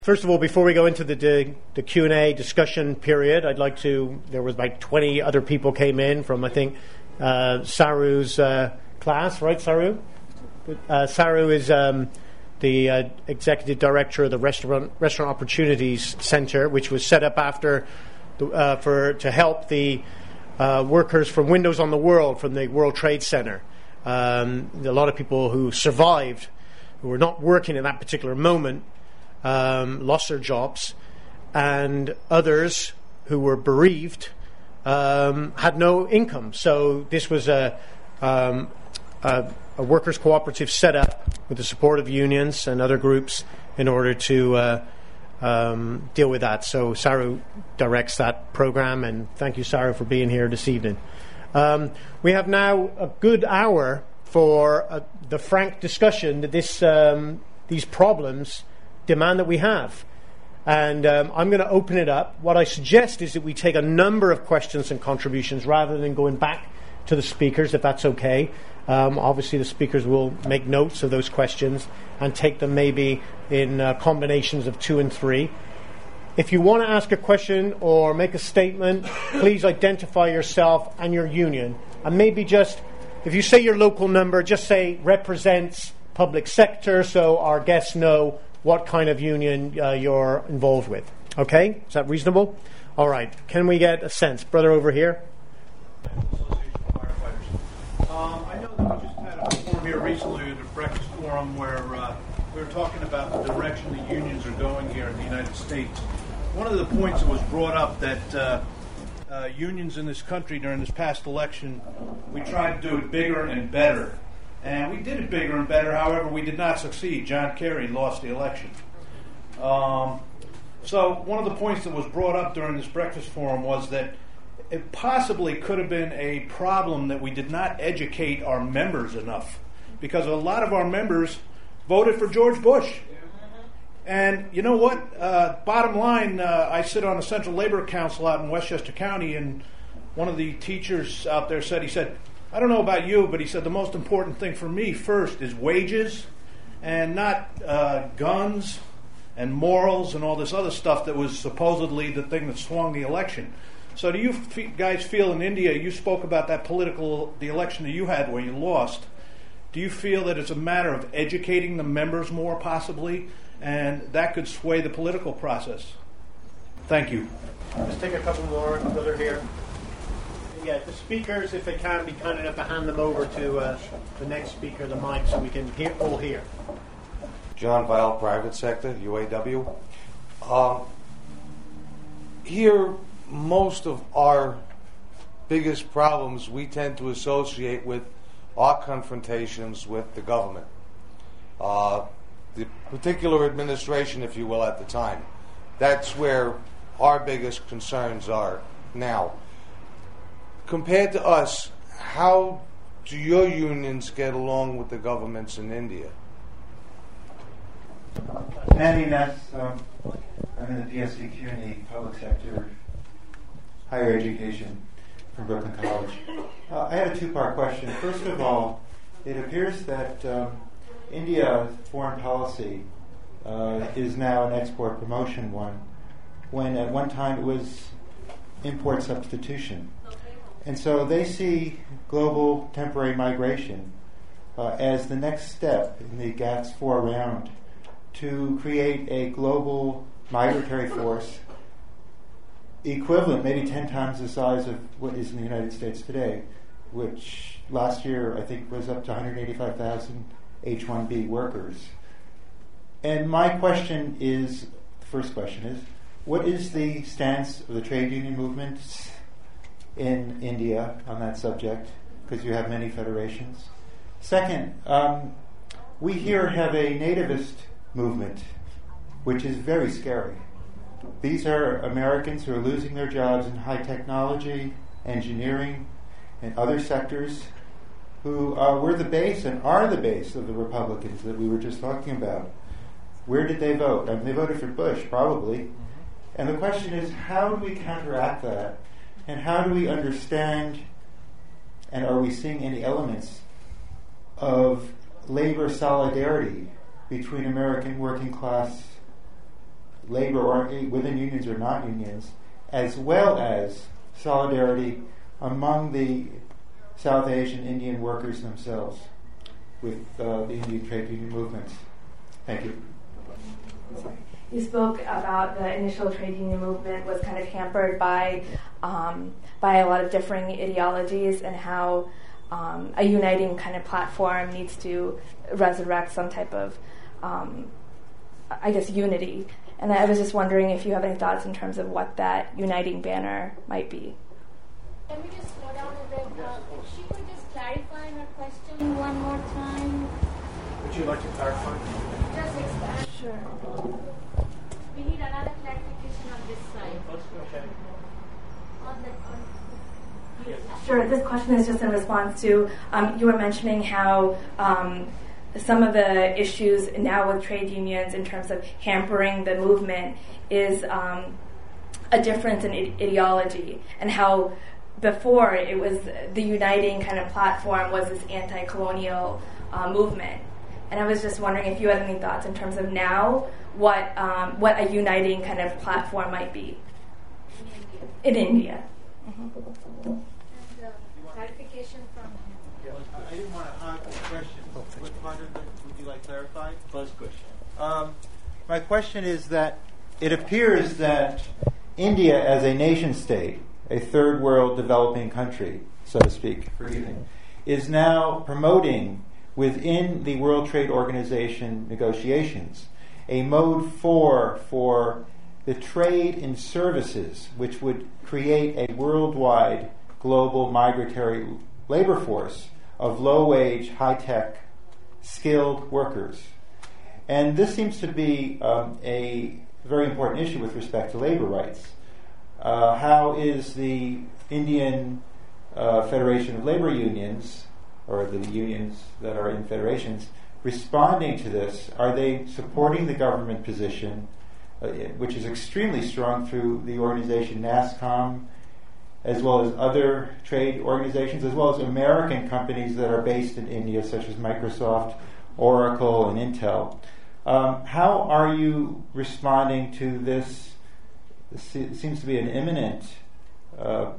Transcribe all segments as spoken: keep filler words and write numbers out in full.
First of all, before we go into the, the, the Q and A discussion period, I'd like to, there was like twenty other people came in from, I think, uh, Saru's uh, class, right, Saru? Uh, Saru is um, the uh, executive director of the Restaurant Restaurant Opportunities Center, which was set up after the, uh, for to help the uh, workers from Windows on the World, from the World Trade Center. Um, a lot of people who survived, who were not working at that particular moment, Um, lost their jobs, and others who were bereaved um, had no income. So this was a, um, a, a workers' cooperative set up with the support of unions and other groups in order to uh, um, deal with that. So Saru directs that program, and thank you, Saru, for being here this evening. Um, we have now a good hour for uh, the frank discussion that this um, these problems demand that we have. And um, I'm going to open it up. What I suggest is that we take a number of questions and contributions rather than going back to the speakers, if that's okay. Um, obviously, the speakers will make notes of those questions and take them maybe in uh, combinations of two and three. If you want to ask a question or make a statement, please identify yourself and your union. And maybe just, if you say your local number, just say represents public sector so our guests know what kind of union uh, you're involved with. Okay? Is that reasonable? All right. Can we get a sense? Brother over here. Um, I know that we just had a forum here recently at a breakfast forum where uh, we were talking about the direction the unions are going here in the United States. One of the points that was brought up that uh, uh, unions in this country during this past election, we tried to do it bigger and better. And we did it bigger and better. However, we did not succeed. John Kerry lost the election. Um, so one of the points that was brought up during this breakfast forum was that it possibly could have been a problem that we did not educate our members enough, because a lot of our members voted for George Bush. And you know what? Uh, bottom line, uh, I sit on the Central Labor Council out in Westchester County, and one of the teachers out there said, he said, I don't know about you, but he said the most important thing for me first is wages and not uh, guns and morals and all this other stuff that was supposedly the thing that swung the election. So do you f- guys feel in India, you spoke about that political, the election that you had where you lost, do you feel that it's a matter of educating the members more possibly, and that could sway the political process? Thank you. Let's take a couple more. Brother here. Yeah, the speakers, if they can, be kind enough to hand them over to uh, the next speaker, the mic, so we can hear, all hear. John Vile, Private Sector, U A W. Um, here, most of our biggest problems we tend to associate with our confrontations with the government. Uh, the particular administration, if you will, at the time. That's where our biggest concerns are now. Compared to us, how do your unions get along with the governments in India? Manny Ness, um, I'm in the P S C Q and E public sector, higher education from Brooklyn College. Uh, I had a two-part question. First of all, it appears that um, India's foreign policy uh, is now an export promotion one, when at one time it was import substitution. And so they see global temporary migration uh, as the next step in the GATS four round to create a global migratory force equivalent, maybe ten times the size of what is in the United States today, which last year I think was up to one hundred eighty-five thousand H one B workers. And my question is, the first question is, what is the stance of the trade union movement in India on that subject, because you have many federations? Second, um, we here have a nativist movement, which is very scary. These are Americans who are losing their jobs in high technology, engineering, and other sectors, who uh, were the base and are the base of the Republicans that we were just talking about. Where did they vote? I mean, they voted for Bush, probably. And the question is, how do we counteract that? And how do we understand, and are we seeing any elements of labor solidarity between American working class labor or within unions or non-unions, as well as solidarity among the South Asian Indian workers themselves with uh, the Indian trade union movements. Thank you. You spoke about the initial trade union movement was kind of hampered by um, by a lot of differing ideologies, and how um, a uniting kind of platform needs to resurrect some type of, um, I guess, unity. And I was just wondering if you have any thoughts in terms of what that uniting banner might be. Can we just slow down a bit? Uh, if she could just clarify her question one more time. Would you like to clarify? Just expand. Sure. We need another clarification on this side. Okay. On the, on, Yes. Sure. This question is just in response to um, you were mentioning how um, some of the issues now with trade unions in terms of hampering the movement is um, a difference in ide- ideology, and how before it was the uniting kind of platform was this anti-colonial uh, movement. And I was just wondering if you had any thoughts in terms of now what um, what a uniting kind of platform might be in India. In India. Mm-hmm. and uh, clarification from him. I didn't want to hog the question. What part of it would you like clarified? First question. Um, my question is that it appears that India, as a nation state, a third world developing country, so to speak, forgive me, is now promoting within the World Trade Organization negotiations a mode four for the trade in services, which would create a worldwide global migratory labor force of low-wage, high-tech, skilled workers. And this seems to be um, a very important issue with respect to labor rights. Uh, how is the Indian uh, Federation of Labor Unions, or the unions that are in federations, responding to this? Are they supporting the government position, uh, which is extremely strong through the organization NASSCOM, as well as other trade organizations, as well as American companies that are based in India, such as Microsoft, Oracle, and Intel? Um, how are you responding to this? This seems to be an imminent, uh,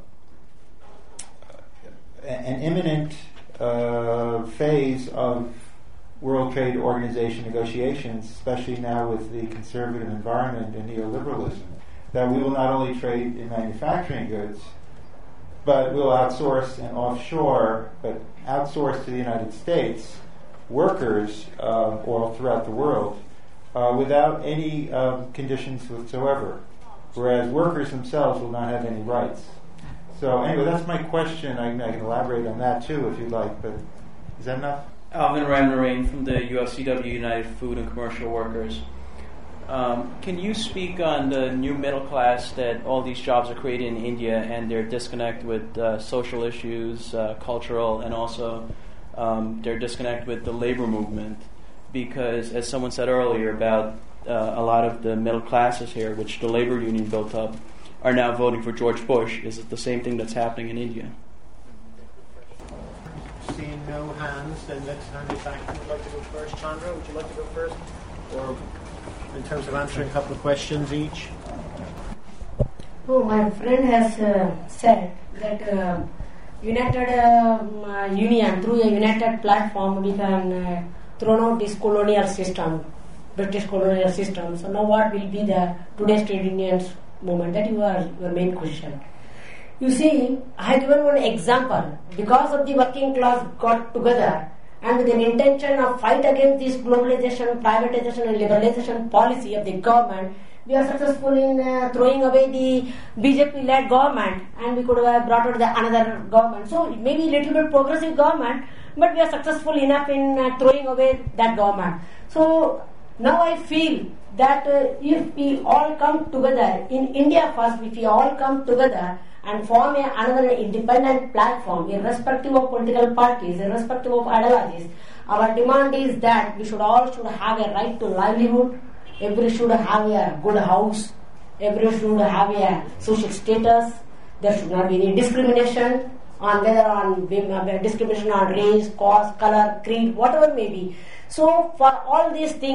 an imminent uh, phase of World Trade Organization negotiations, especially now with the conservative environment and neoliberalism, that we will not only trade in manufacturing goods, but we'll outsource and offshore, but outsource to the United States workers uh, all throughout the world uh, without any um, conditions whatsoever, whereas workers themselves will not have any rights. So anyway, that's my question. I, I can elaborate on that too if you'd like, but is that enough? Alvin Ramnarain from the U F C W, United Food and Commercial Workers. Um, can you speak on the new middle class that all these jobs are created in India and their disconnect with uh, social issues, uh, cultural, and also um, their disconnect with the labor movement? Because, as someone said earlier about uh, a lot of the middle classes here, which the labor union built up, are now voting for George Bush. Is it the same thing that's happening in India? Seeing no hands, then let's hand it back. Would you like to go first, Chandra? Would you like to go first? Or in terms of answering a couple of questions each? Oh, my friend has uh, said that uh, United um, uh, Union, through a united platform, we can uh, throw out this colonial system, British colonial system. So now what will be the today's trade unions movement? That is your, your main question. You see, I have given one example. Because of the working class got together and with an intention of fight against this globalization, privatization and liberalization policy of the government, we are successful in uh, throwing away the B J P-led government, and we could have brought out the another government. So maybe a little bit progressive government, but we are successful enough in uh, throwing away that government. So now I feel that uh, if we all come together, in India first, if we all come together and form a, another independent platform, irrespective of political parties, irrespective of ideologies, our demand is that we should all should have a right to livelihood, every should have a good house, every should have a social status, there should not be any discrimination on whether on discrimination on race, caste, color, creed, whatever may be. So for all these things,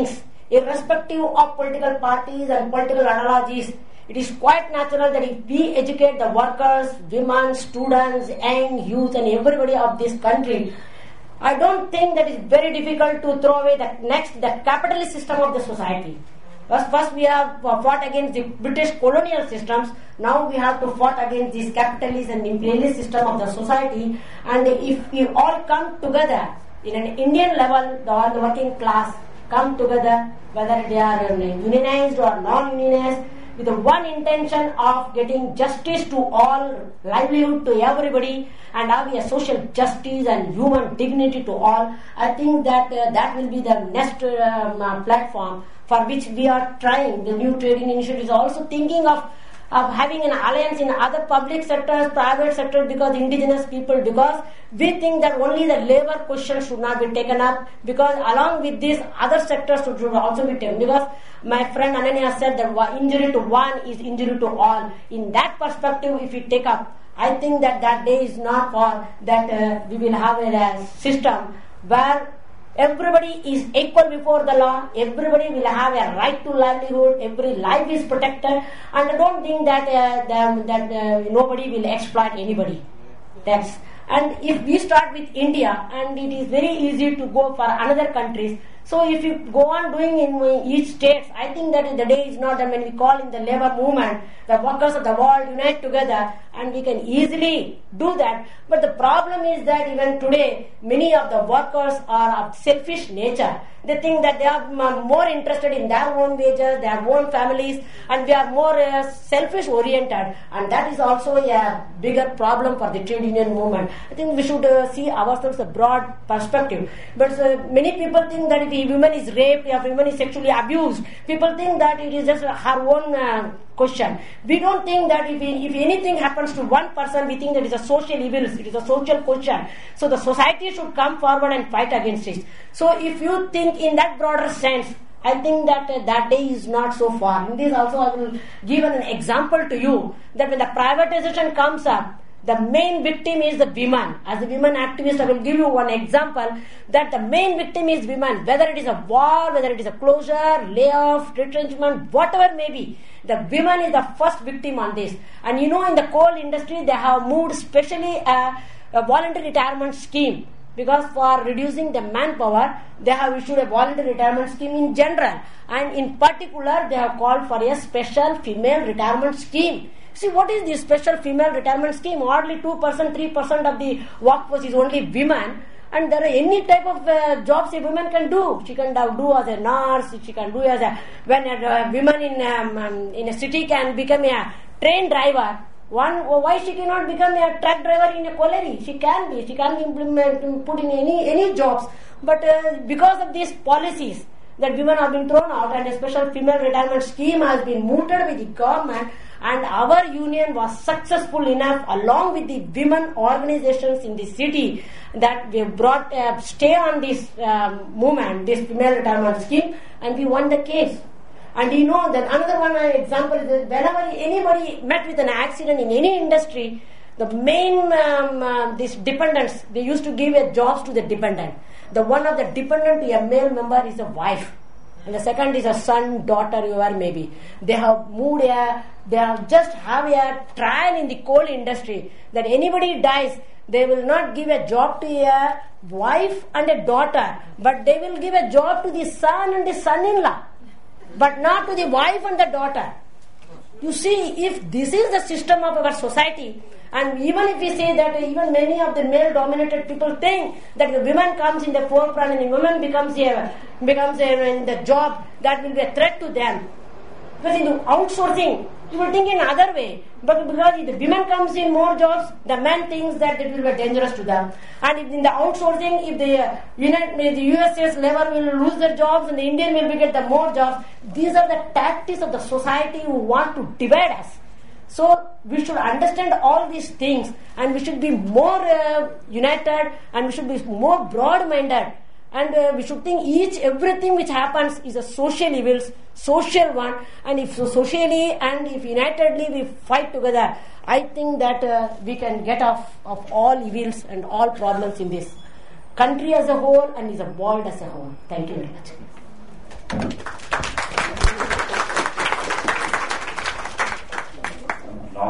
irrespective of political parties and political analogies, it is quite natural that if we educate the workers, women, students, young youth and everybody of this country, I don't think that it's very difficult to throw away the next, the capitalist system of the society. First, first we have fought against the British colonial systems. Now we have to fight against this capitalist and imperialist system of the society. And if we all come together in an Indian level, the, all the working class come together, whether they are unionized or non-unionized, with the one intention of getting justice to all, livelihood to everybody, and having a social justice and human dignity to all, I think that uh, that will be the next um, uh, platform for which we are trying. The new trade union initiative is also thinking of of having an alliance in other public sectors, private sectors, because indigenous people, because we think that only the labor question should not be taken up, because along with this, other sectors should also be taken. Because my friend Ananya said that injury to one is injury to all. In that perspective, if we take up, I think that that day is not for that uh, we will have a, a system where everybody is equal before the law, everybody will have a right to livelihood, every life is protected, and I don't think that uh, the, that uh, nobody will exploit anybody. That's and if we start with India, and it is very easy to go for another countries. So if you go on doing in each state, I think that the day is not that when we call in the labor movement, the workers of the world unite together, and we can easily do that. But the problem is that even today, many of the workers are of selfish nature. They think that they are more interested in their own wages, their own families, and they are more uh, selfish oriented. And that is also a bigger problem for the trade union movement. I think we should uh, see ourselves a broad perspective. But uh, many people think that if a woman is raped, if a woman is sexually abused, people think that it is just her own uh, question. We don't think that if, if anything happens to one person, we think that it is a social evil, it is a social question. So the society should come forward and fight against it. So if you think in that broader sense, I think that uh, that day is not so far. In this also I will give an example to you that when the privatization comes up, the main victim is the women. As a women activist, I will give you one example that the main victim is women. Whether it is a war, whether it is a closure, layoff, retrenchment, whatever may be, the women is the first victim on this. And you know, in the coal industry, they have moved specially a, a voluntary retirement scheme. Because for reducing the manpower, they have issued a voluntary retirement scheme in general. And in particular, they have called for a special female retirement scheme. See, what is this special female retirement scheme? Hardly two percent, three percent of the workforce is only women. And there are any type of uh, jobs a woman can do. She can do as a nurse, she can do as a... When a uh, woman in, um, um, in a city can become a train driver, One, why she cannot become a truck driver in a colliery? She can be. She can be implement, put in any any jobs. But uh, because of these policies that women have been thrown out, and a special female retirement scheme has been mooted with the government, and our union was successful enough, along with the women organizations in the city, that we brought a stay on this um, movement, this female retirement scheme, and we won the case. And you know that another one example is that whenever anybody met with an accident in any industry, the main um, uh, these dependents, they used to give a jobs to the dependent. The one of the dependent to a male member is a wife, and the second is a son, daughter, whoever may be. They have moved a, they have just have a trial in the coal industry that anybody dies, they will not give a job to a wife and a daughter, but they will give a job to the son and the son-in-law, but not to the wife and the daughter. You see, if this is the system of our society, and even if we say that even many of the male-dominated people think that the women comes in the forefront and the woman becomes a, becomes a, in the job, that will be a threat to them. Because in the outsourcing, you will think in another way. But because if the women comes in more jobs, the man thinks that it will be dangerous to them. And if in the outsourcing, if the uh, United, the U S A's labor will lose their jobs and the Indian will get the more jobs, these are the tactics of the society who want to divide us. So we should understand all these things, and we should be more uh, united, and we should be more broad-minded. And uh, we should think each, everything which happens is a social evil, social one. And if so socially and if unitedly we fight together, I think that uh, we can get off of all evils and all problems in this country as a whole and in the world as a whole. Thank you very much.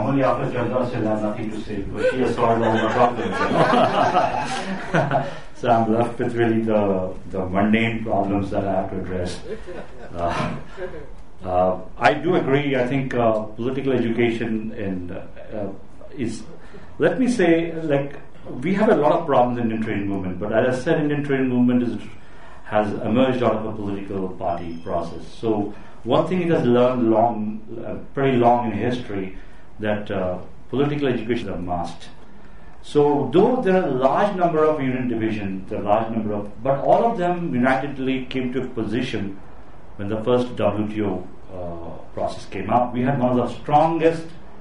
normally after Chandra she'll have nothing to say because she has solved all the problems. You know? So I'm left with really the, the mundane problems that I have to address. Uh, uh, I do agree. I think uh, political education in, uh, is, let me say, like, we have a lot of problems in the Indian trade movement, but as I said, Indian trade movement is, has emerged out of a political party process. So one thing it has learned long, uh, pretty long in history, that uh, political education is a must. So though there are a large number of union divisions, there are a large number of, but all of them unitedly came to a position when the first W T O uh, process came up. We had one of the strongest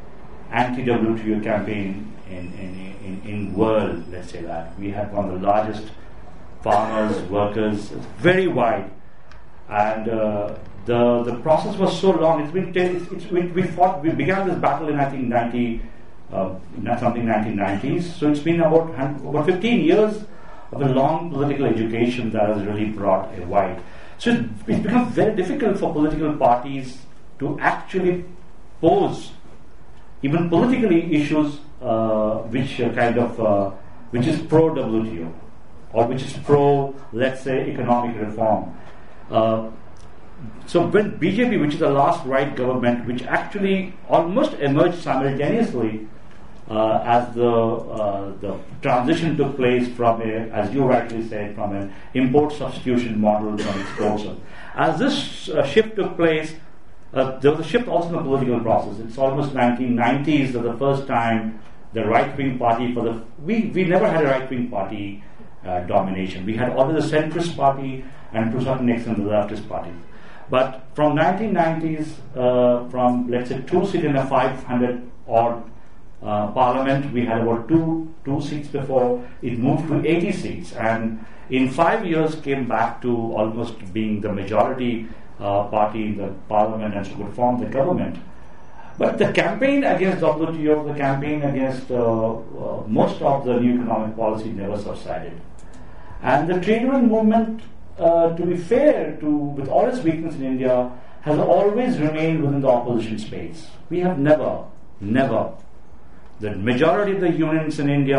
anti-W T O campaign in, in, in, in world, let's say that. We had one of the largest farmers, workers, very wide. And uh, the the process was so long. It's been, it's, it's, we, we fought, we began this battle in I think ninety, uh, something nineteen nineties. So it's been about, about fifteen years of a long political education that has really brought a wide. So it's, it's become very difficult for political parties to actually pose even politically issues uh, which uh, kind of uh, which is pro W T O or which is pro, let's say, economic reform. Uh, so when B J P, which is the last right government, which actually almost emerged simultaneously uh, as the uh, the transition took place from a, as you rightly said, from an import substitution model to an exports. As this uh, shift took place, uh, there was a shift also in the political process. It's almost nineteen nineties that the first time the right-wing party for the we we never had a right-wing party uh, domination. We had always a centrist party and to a certain extent the leftist party. But from nineteen nineties, uh, from let's say two seats in a five hundred odd uh, parliament, we had about two two seats before it moved to eighty seats, and in five years came back to almost being the majority uh, party in the parliament and so could form the government. But the campaign against W T O, the campaign against uh, uh, most of the new economic policy never subsided, and the trade union movement, Uh, to be fair, to with all its weakness in India, has always remained within the opposition space. We have never, never, the majority of the unions in India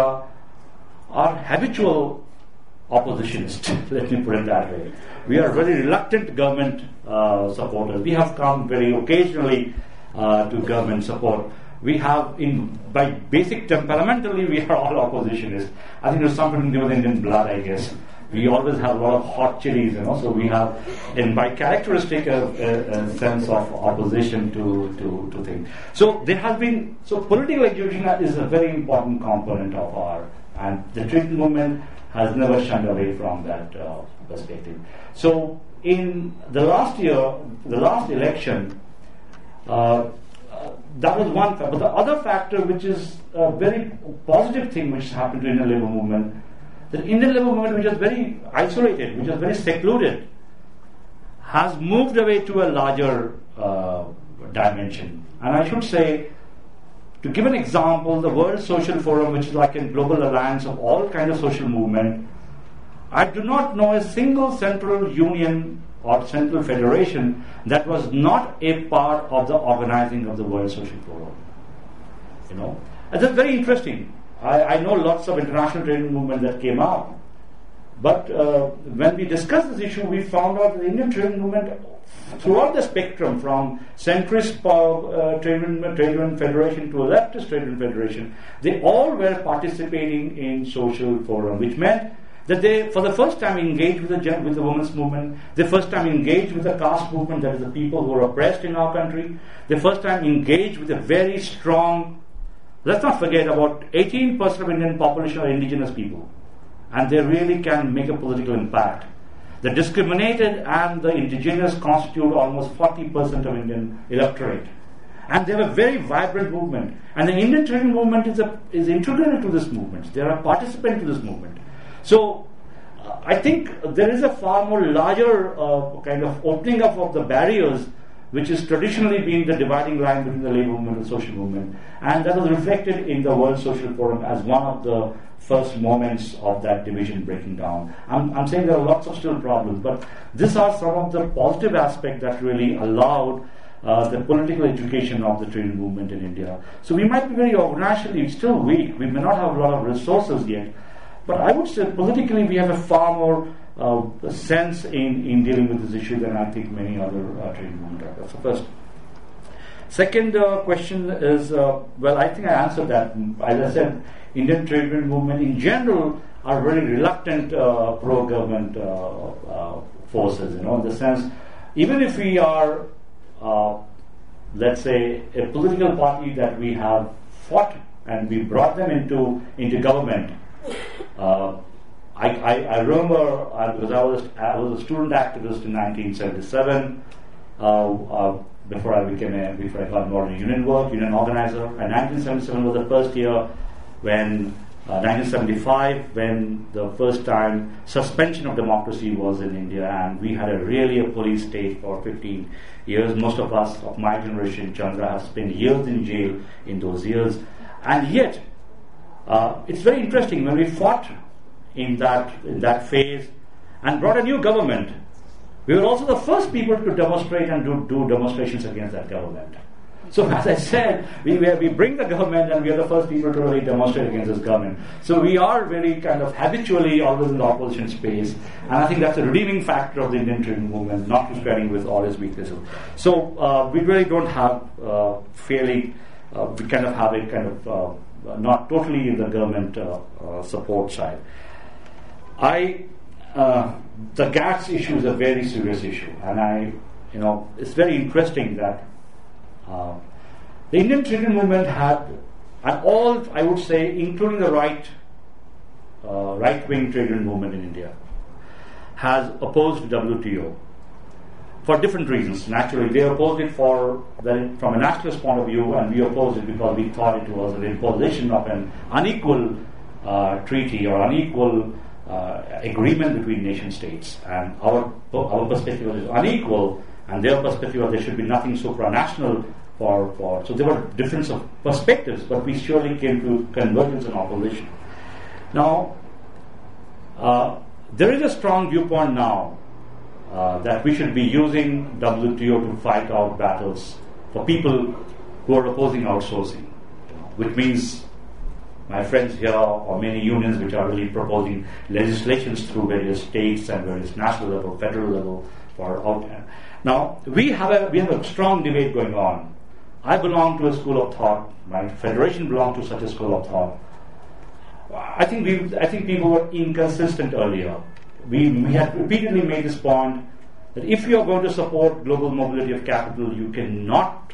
are habitual oppositionists, let me put it that way. We are very reluctant government uh, supporters. We have come very occasionally uh, to government support. We have, in by basic temperamentally, we are all oppositionists. I think there's something to do with Indian blood, I guess. We always have a lot of hot chilies, you know, so we have, and by characteristic, a, a, a sense of opposition to, to, to things. So there has been, so political education is a very important component of our, and the trade movement has never shunned away from that uh, perspective. So in the last year, the last election, uh, that was one factor. But the other factor, which is a very positive thing which happened to the Indian labor movement, the Indian labor movement, which is very isolated, which is very secluded, has moved away to a larger uh, dimension. And I should say, to give an example, the World Social Forum, which is like a global alliance of all kinds of social movement, I do not know a single central union or central federation that was not a part of the organizing of the World Social Forum. You know, and that's very interesting. I, I know lots of international trade movements that came out, but uh, when we discussed this issue, we found out that the Indian trade movement, throughout the spectrum, from centrist uh, trade union federation to a leftist trade union federation, they all were participating in social forum, which meant that they, for the first time, engaged with the with the women's movement. They first time engaged with the caste movement, that is the people who are oppressed in our country. They first time engaged with a very strong. Let's not forget, about eighteen percent of Indian population are indigenous people, and they really can make a political impact. The discriminated and the indigenous constitute almost forty percent of Indian electorate, and they have a very vibrant movement. And the Indian trade movement is a, is integrated to this movement. They are a participant to this movement. So uh, I think there is a far more larger uh, kind of opening up of the barriers, which has traditionally been the dividing line between the labor movement and the social movement. And that was reflected in the World Social Forum as one of the first moments of that division breaking down. I'm, I'm saying there are lots of still problems, but these are some of the positive aspects that really allowed uh, the political education of the trade union movement in India. So we might be very organizationally still weak. We may not have a lot of resources yet. But I would say politically we have a far more uh, sense in, in dealing with this issue than I think many other uh, trade union movements have. That's the first. Second uh, question is, uh, well, I think I answered that. As I said, Indian trade union movement in general are very reluctant uh, pro-government uh, uh, forces, you know, in the sense, even if we are, uh, let's say, a political party that we have fought and we brought them into into government. Uh, I, I, I remember uh, because I was I was a student activist in nineteen seventy-seven. Uh, uh, before I became a before I got involved in union work, union organizer, and nineteen seventy-seven was the first year when. Uh, nineteen seventy-five, when the first time suspension of democracy was in India, and we had a really a police state for fifteen years. Most of us of my generation, Chandra, have spent years in jail in those years, and yet uh, it's very interesting when we fought in that in that phase and brought a new government. We were also the first people to demonstrate and do, do demonstrations against that government. So as I said, we, we bring the government and we are the first people to really demonstrate against this government. So we are very kind of habitually always in the opposition space, and I think that's a redeeming factor of the Indian trade movement, not to spreading with all its weaknesses. So uh, we really don't have uh, fairly, uh, we kind of have it kind of uh, not totally in the government uh, uh, support side. I, uh, the gas issue is a very serious issue, and I, you know, it's very interesting that Uh, the Indian trade union movement had, and all, I would say, including the right, uh, right-wing trade union movement in India, has opposed W T O for different reasons. Naturally, they opposed it for the, from a nationalist point of view, and we opposed it because we thought it was an imposition of an unequal uh, treaty or unequal uh, agreement between nation states. And our our perspective was unequal, and their perspective was there should be nothing supranational for, for so there were difference of perspectives, but we surely came to convergence and opposition. Now, uh, there is a strong viewpoint now uh, that we should be using W T O to fight out battles for people who are opposing outsourcing, which means my friends here or many unions which are really proposing legislations through various states and various national level, federal level for out. Now, we have a we have a strong debate going on. I belong to a school of thought. My federation belonged to such a school of thought. I think we I think people were inconsistent earlier. We we had repeatedly made this point that if you are going to support global mobility of capital, you cannot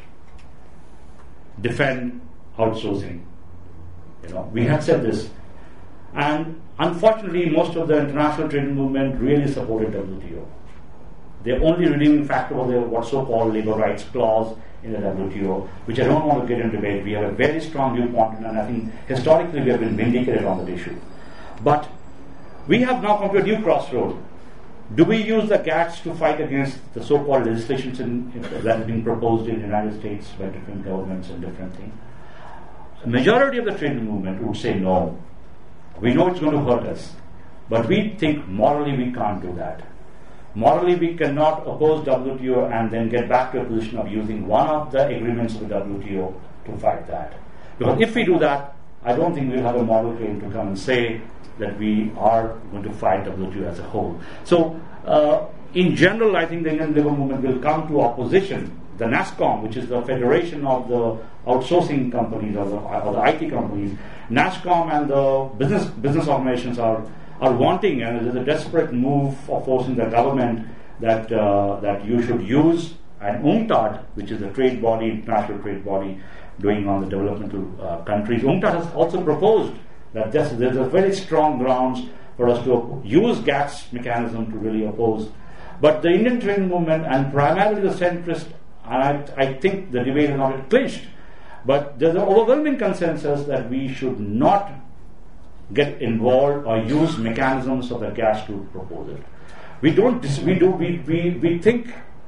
defend outsourcing. You know, we had said this, and unfortunately, most of the international trade movement really supported W T O. The only redeeming factor was the what's so-called labor rights clause in the W T O, which I don't want to get into debate. We have a very strong viewpoint, and I think historically we have been vindicated on that issue. But we have now come to a new crossroad. Do we use the GATS to fight against the so-called legislations in, in, that have been proposed in the United States by different governments and different things? The majority of the trade movement would say no. We know it's going to hurt us, but we think morally we can't do that. Morally, we cannot oppose W T O and then get back to a position of using one of the agreements of the W T O to fight that. Because if we do that, I don't think we'll have a moral claim to come and say that we are going to fight W T O as a whole. So, uh, in general, I think the Indian labor movement will come to opposition. The NASSCOM, which is the federation of the outsourcing companies or the, or the I T companies, NASSCOM and the business business organizations are are wanting, and it is a desperate move of forcing the government that uh, that you should use an UNCTAD, which is a trade body, international trade body, doing on the developmental uh, countries. UNCTAD has also proposed that this, there's a very strong grounds for us to use GATS mechanism to really oppose. But the Indian trade movement, and primarily the centrist, and I, I think the debate is not clinched, but there's an overwhelming consensus that we should not get involved or use mechanisms of the GATS to propose it. We don't. We do. We we we think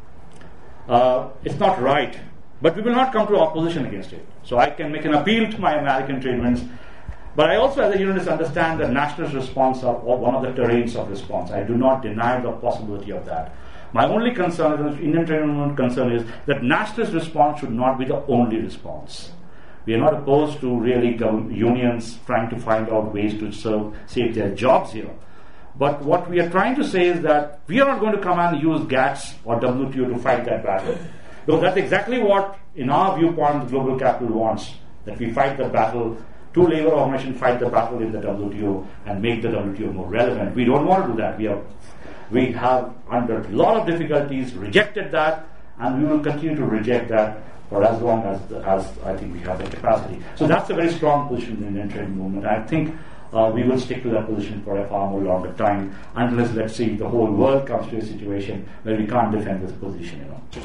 uh, it's not right, but we will not come to opposition against it. So I can make an appeal to my American trade unions, but I also, as a unionist, understand that nationalist response are one of the terrains of response. I do not deny the possibility of that. My only concern, the Indian trade union concern, is that NASTE's response should not be the only response. We are not opposed to really unions trying to find out ways to serve, save their jobs here. But what we are trying to say is that we are not going to come and use GATS or W T O to fight that battle. Because that's exactly what, in our viewpoint, the global capital wants, that we fight the battle, two labor organizations fight the battle in the W T O and make the W T O more relevant. We don't want to do that. We, are, we have, under a lot of difficulties, rejected that, and we will continue to reject that for as long as, as I think we have the capacity. So that's a very strong position in the Indian trade movement. I think uh, we will stick to that position for a far more longer time, unless, let's see, the whole world comes to a situation where we can't defend this position. You know.